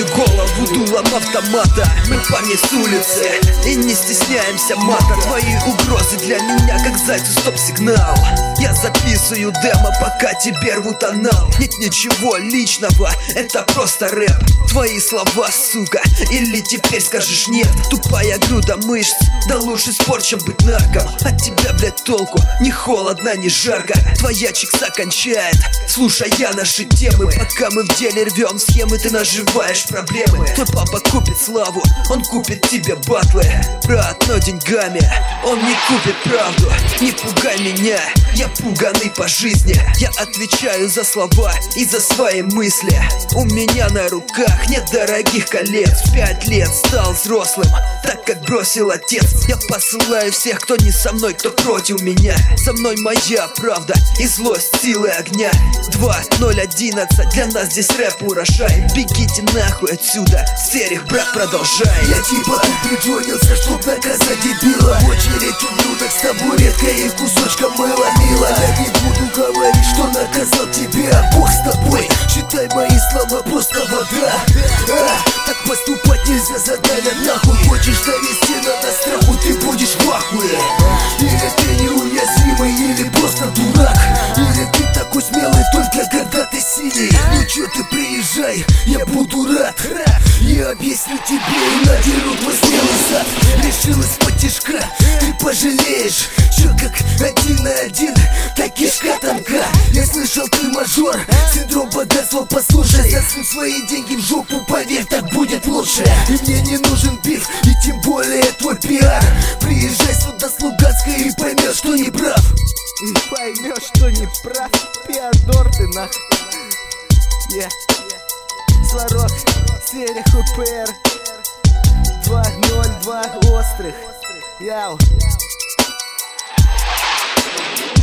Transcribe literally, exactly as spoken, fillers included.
голову дулом автомата. Мы парни с улицы и не стесняемся мата. Твои угрозы для меня как зайцу стоп-сигнал. Я записываю демо, пока тебе рвут анал. Нет ничего личного, это просто рэп. Твои слова, сука, или теперь скажешь нет. Тупая груда мышц, да лучше спорт, чем быть нарком. От тебя, блядь, толку, ни холодно, ни жарко. Твоя чикса кончает, слушая наши темы. Пока мы в деле рвем схемы, ты наживаешь проблемы. Твой папа купит славу, он купит тебе батлы. Брат, но деньгами он не купит правду. Не пугай меня, я пуганый по жизни. Я отвечаю за слова и за свои мысли. У меня на руках нет дорогих колец. В пять лет стал взрослым, так как бросил отец. Я посылаю всех, кто не со мной, кто против меня. Со мной моя правда и злость силы огня. Два ноль одиннадцать, для нас здесь рэп урожай. Бегите нахуй отсюда, серих, брат, продолжай. Я типа тут пригонился, чтоб наказать дебила. Очередь ублюдок с табуреткой и кусочком мыла. Мила, я не буду говорить, что наказал тебя Бог с тобой, считай мои слова просто вода. а, Так поступать нельзя, задали нахуй. Хочешь навести на нас страху, ты будешь в ахуе. Или ты неуязвимый, или просто дурак. Или ты такой смелый только когда ты синий. Ну чё ты приезжай, я буду рад. Я объясню тебе и надеру твой смелый зад. Решил из-под тишка, ты пожалеешь. Чё как один на один, так кишка тонка. Я слышал, ты мажор, синдром богатства, послушай. Засунь свои деньги в жопу, поверь, так будет лучше. И мне не нужен биф, и тем более твой пиар. Приезжай сюда с Луганска и поймешь, что не прав. И поймешь, что не прав, Пиадор ты нахуй. Yeah. Сварог, серия ХПР два ноль два острых. Яу.